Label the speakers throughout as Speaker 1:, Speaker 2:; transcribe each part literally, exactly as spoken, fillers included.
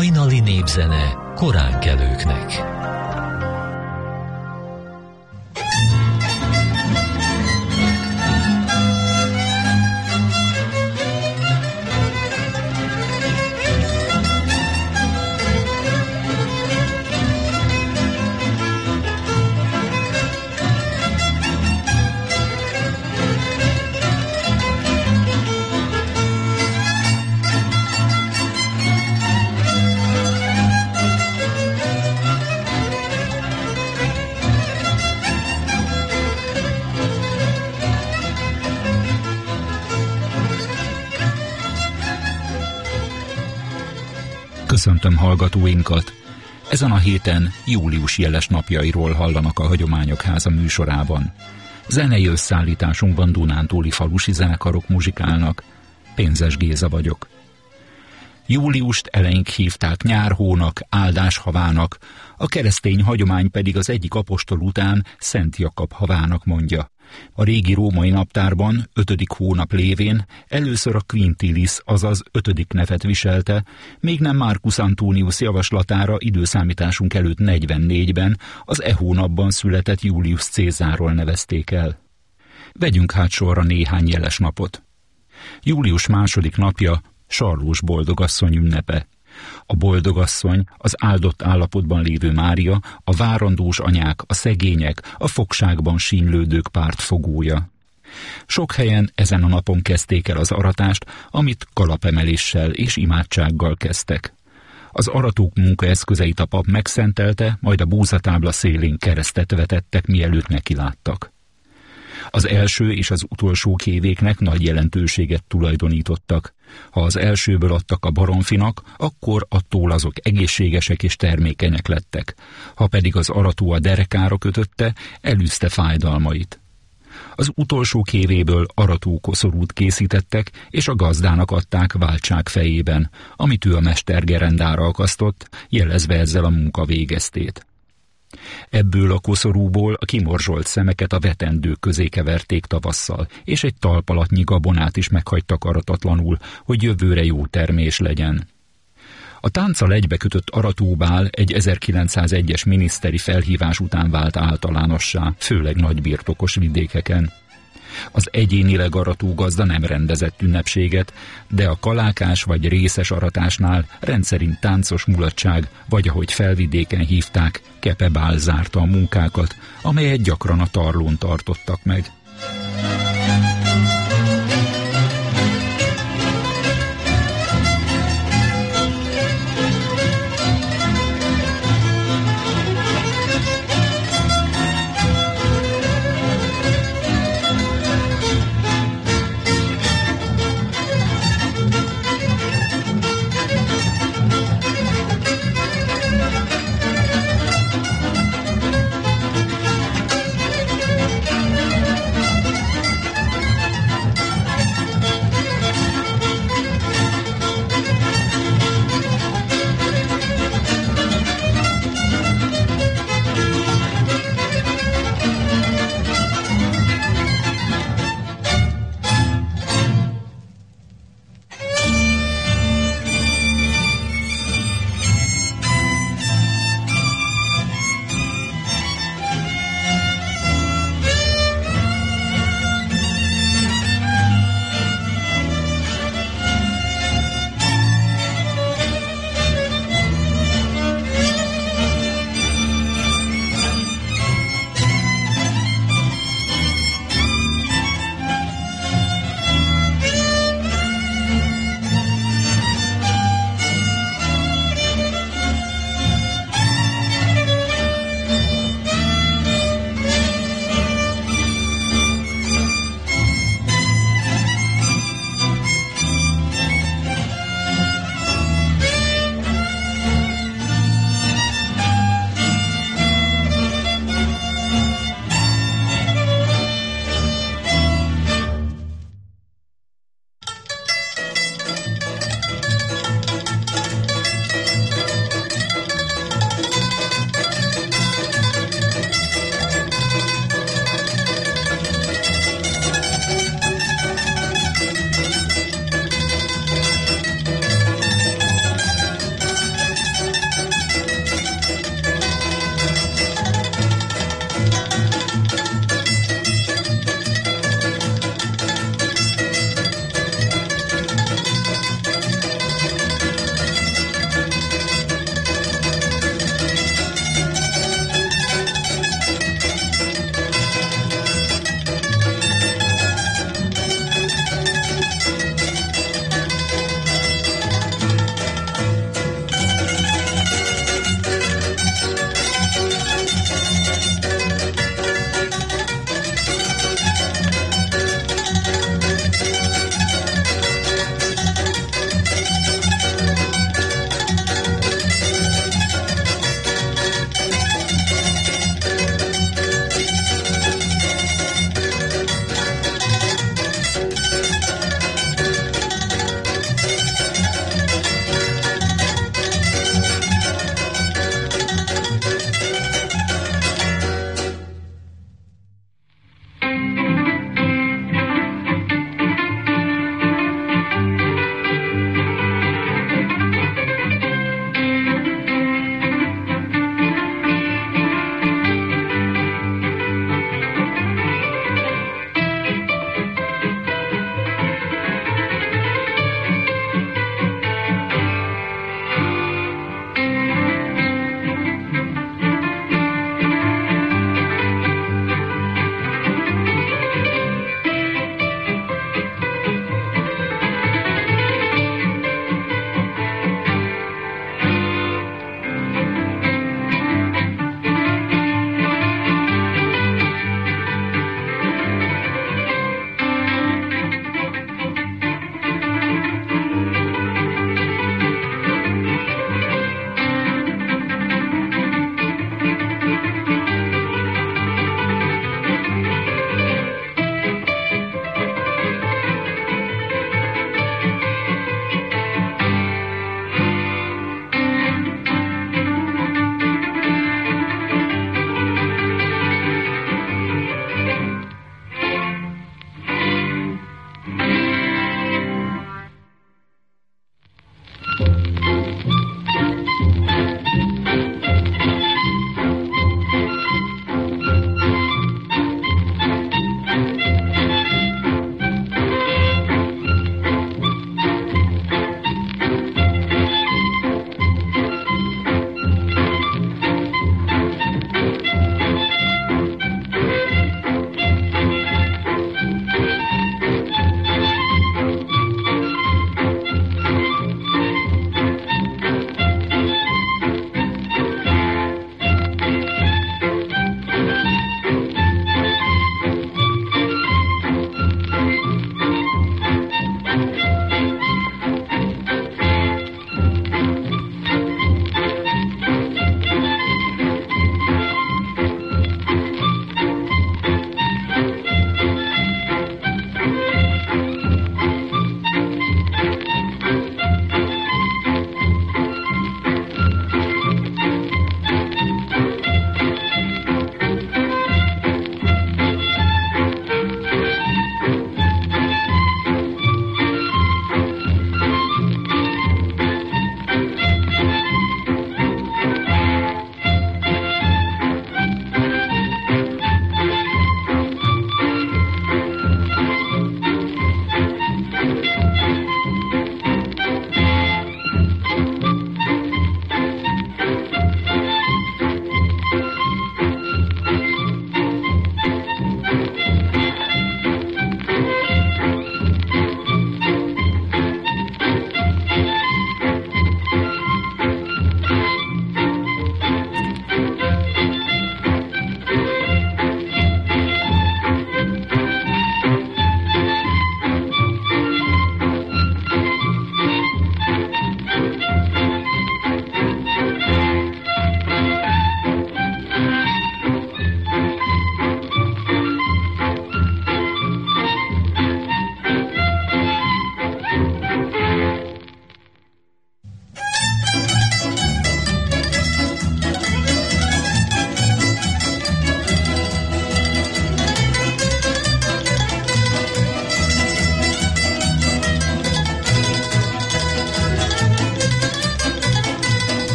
Speaker 1: hajnali népzene koránkelőknek.
Speaker 2: Köszöntöm hallgatóinkat! Ezen a héten július jeles napjairól hallanak a Hagyományok Háza műsorában. Zenei összeállításunkban dunántúli falusi zenekarok muzsikálnak. Pénzes Géza vagyok. Júliust eleink hívták nyárhónak, áldáshavának, a keresztény hagyomány pedig az egyik apostol után Szent Jakab havának mondja. A régi római naptárban ötödik hónap lévén először a Quintilis, azaz ötödik nevet viselte, még nem Marcus Antonius javaslatára időszámításunk előtt negyvennégyben az e hónapban született Julius Cézárról nevezték el. Vegyünk hát sorra néhány jeles napot. Július második napja Sarlós boldogasszony ünnepe. A boldogasszony, az áldott állapotban lévő Mária, a várandós anyák, a szegények, a fogságban sínylődők pártfogója. Sok helyen ezen a napon kezdték el az aratást, amit kalapemeléssel és imádsággal kezdtek. Az aratók munkaeszközeit a pap megszentelte, majd a búzatábla szélén keresztet vetettek, mielőtt nekiláttak. Az első és az utolsó kévéknek nagy jelentőséget tulajdonítottak. Ha az elsőből adtak a baromfinak, akkor attól azok egészségesek és termékenyek lettek. Ha pedig az arató a derekára kötötte, elűzte fájdalmait. Az utolsó kévéből aratókoszorút készítettek, és a gazdának adták váltság fejében, amit ő a mestergerendára akasztott, jelezve ezzel a munka végeztét. Ebből a koszorúból a kimorzsolt szemeket a vetendők közé keverték tavasszal, és egy talpalatnyi gabonát is meghagytak aratatlanul, hogy jövőre jó termés legyen. A tánccal egybekötött aratóbál egy ezerkilencszázegyes miniszteri felhívás után vált általánossá, főleg nagybirtokos vidékeken. Az egyénileg arató gazda nem rendezett ünnepséget, de a kalákás vagy részes aratásnál rendszerint táncos mulatság, vagy ahogy felvidéken hívták, kepebál zárta a munkákat, amelyet gyakran a tarlón tartottak meg.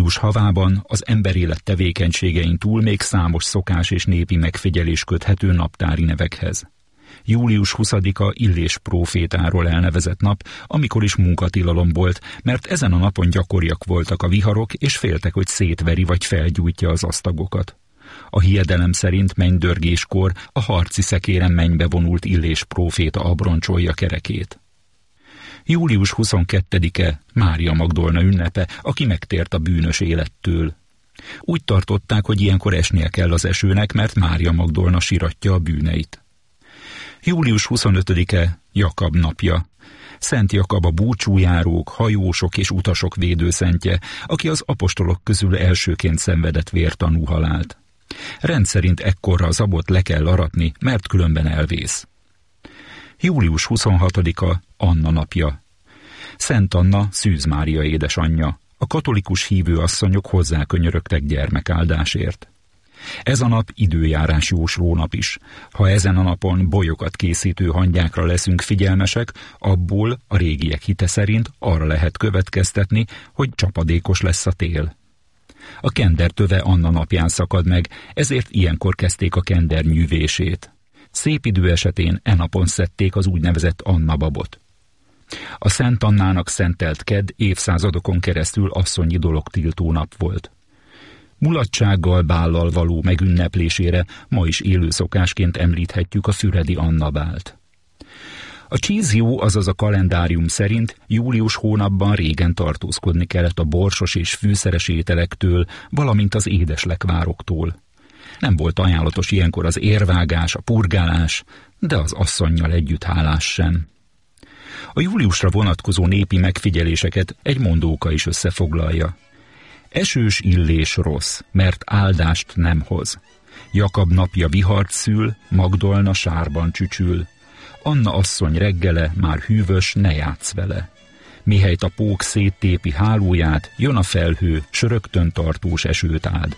Speaker 2: Július havában az emberélet tevékenységein túl még számos szokás és népi megfigyelés köthető naptári nevekhez. július huszadika Illés prófétáról elnevezett nap, amikor is munkatilalom volt, mert ezen a napon gyakoriak voltak a viharok, és féltek, hogy szétveri vagy felgyújtja az asztagokat. A hiedelem szerint mennydörgéskor a harci szekéren mennybe vonult Illés próféta abroncsolja kerekét. július huszonkettedike Mária Magdolna ünnepe, aki megtért a bűnös élettől. Úgy tartották, hogy ilyenkor esnie kell az esőnek, mert Mária Magdolna siratja a bűneit. július huszonötödike Jakab napja. Szent Jakab a búcsújárók, hajósok és utasok védőszentje, aki az apostolok közül elsőként szenvedett vértanú halált. Rendszerint ekkorra az abot le kell aratni, mert különben elvész. július huszonhatodika Anna napja. Szent Anna Szűz Mária édesanyja. A katolikus hívő asszonyok hozzákönyörögtek gyermekáldásért. Ez a nap időjárás jósló nap is. Ha ezen a napon bolyokat készítő hangyákra leszünk figyelmesek, abból a régiek hite szerint arra lehet következtetni, hogy csapadékos lesz a tél. A kendertöve Anna napján szakad meg, ezért ilyenkor kezdték a kender nyűvését. Szép idő esetén e napon szedték az úgynevezett Anna babot. A Szent Annának szentelt kedd évszázadokon keresztül asszonyi dologtiltó nap volt. Mulatsággal, bállal való megünneplésére ma is élő szokásként említhetjük a füredi Anna bált. A csízió, azaz a kalendárium szerint július hónapban régen tartózkodni kellett a borsos és fűszeres ételektől, valamint az édeslekvároktól. Nem volt ajánlatos ilyenkor az érvágás, a purgálás, de az asszonnyal együtt hálás sem. A júliusra vonatkozó népi megfigyeléseket egy mondóka is összefoglalja. Esős Illés rossz, mert áldást nem hoz. Jakab napja vihart szül, Magdolna sárban csücsül. Anna asszony reggele már hűvös, ne játsz vele. Mihelyt a pók széttépi hálóját, jön a felhő, s rögtön tartós esőt áld.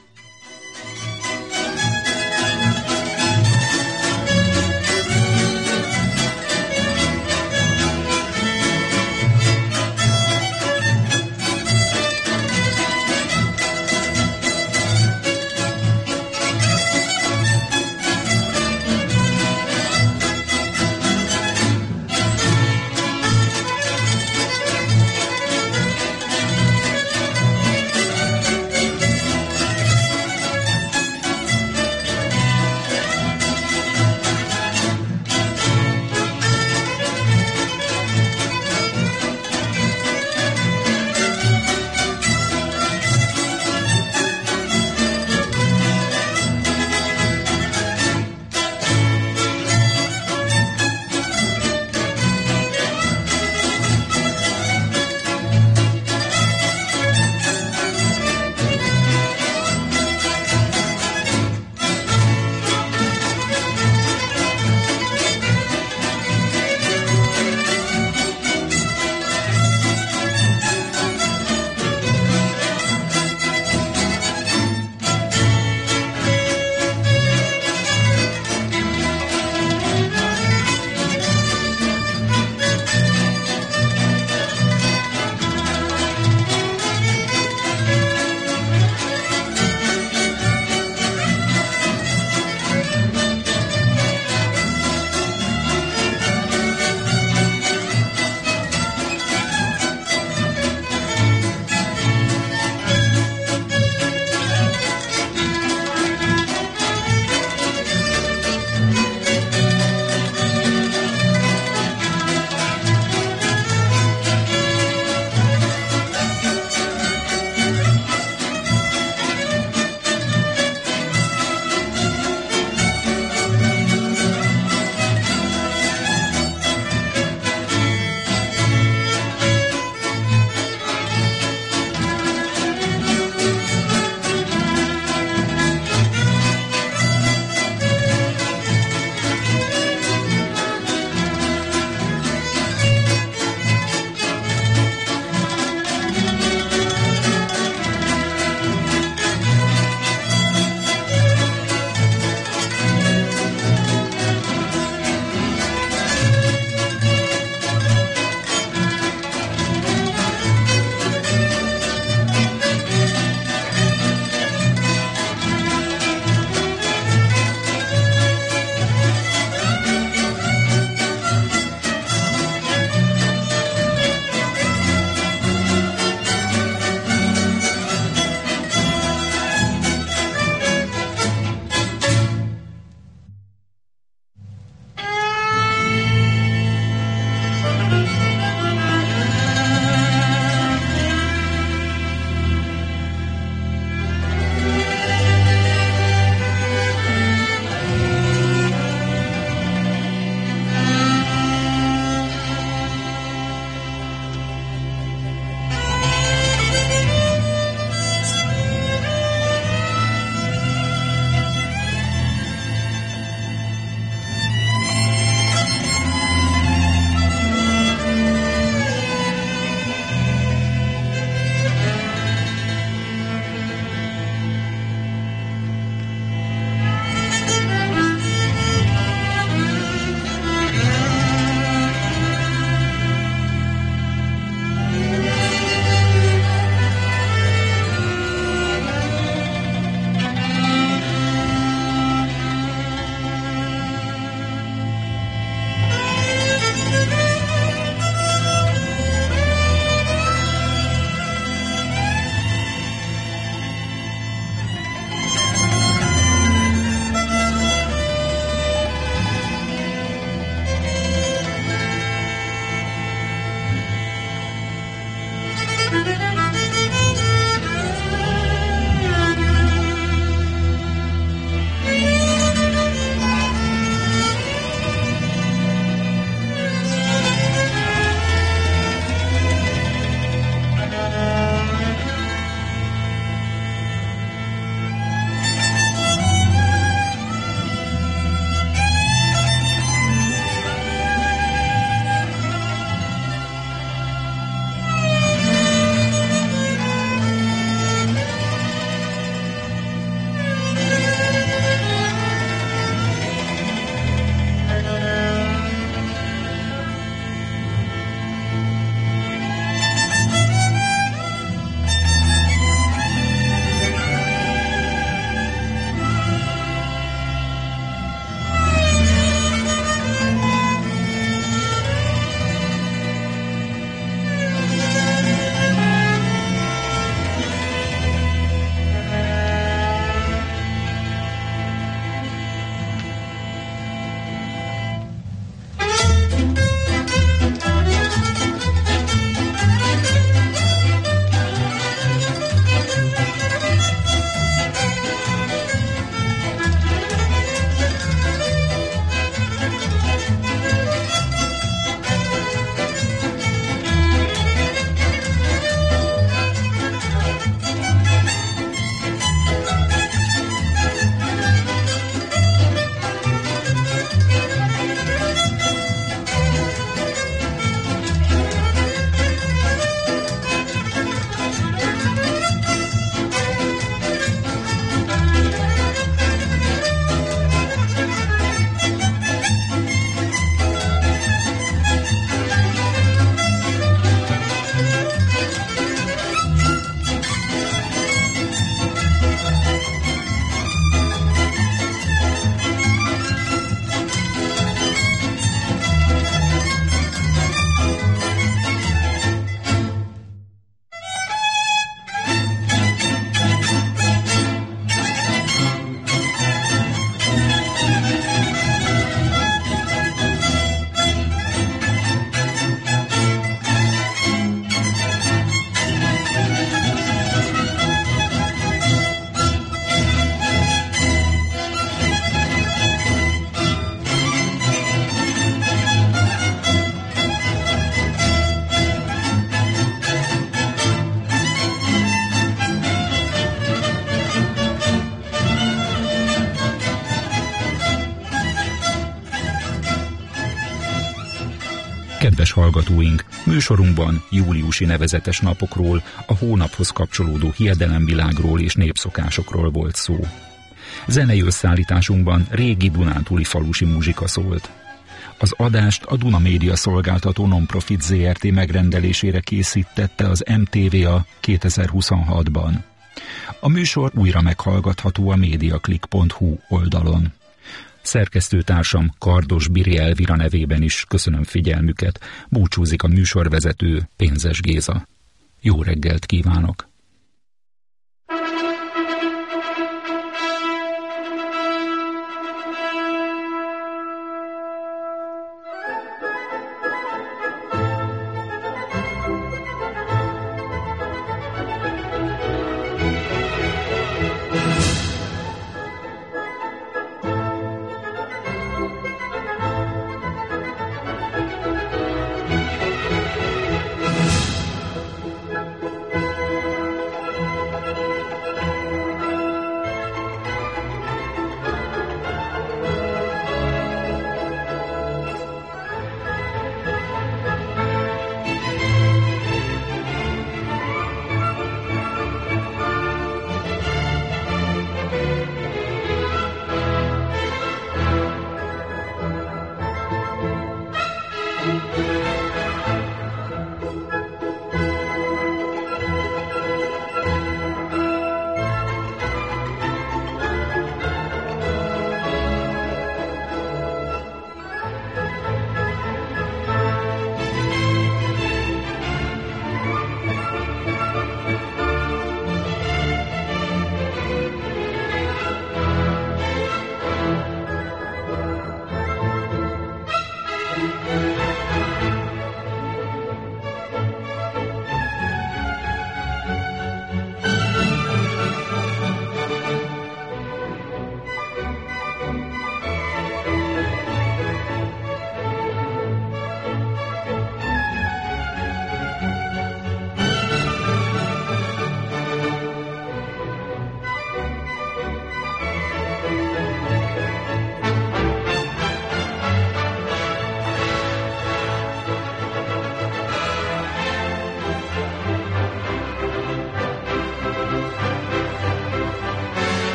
Speaker 2: Kedves hallgatóink, műsorunkban júliusi nevezetes napokról, a hónaphoz kapcsolódó hiedelemvilágról és népszokásokról volt szó. Zenei összeállításunkban régi dunántúli falusi muzsika szólt. Az adást a Duna Média Szolgáltató Nonprofit zé er té megrendelésére készítette az em té vé á kétezer-huszonhatban. A műsor újra meghallgatható a mediaclick pont hu oldalon. Szerkesztőtársam Kardos Biri Elvira nevében is köszönöm figyelmüket, búcsúzik a műsorvezető Pénzes Géza. Jó reggelt kívánok!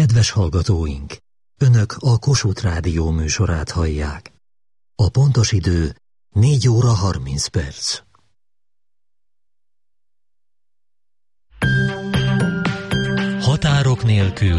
Speaker 3: Kedves hallgatóink! Önök a Kossuth Rádió műsorát hallják. A pontos idő négy óra harminc perc.
Speaker 1: Határok nélkül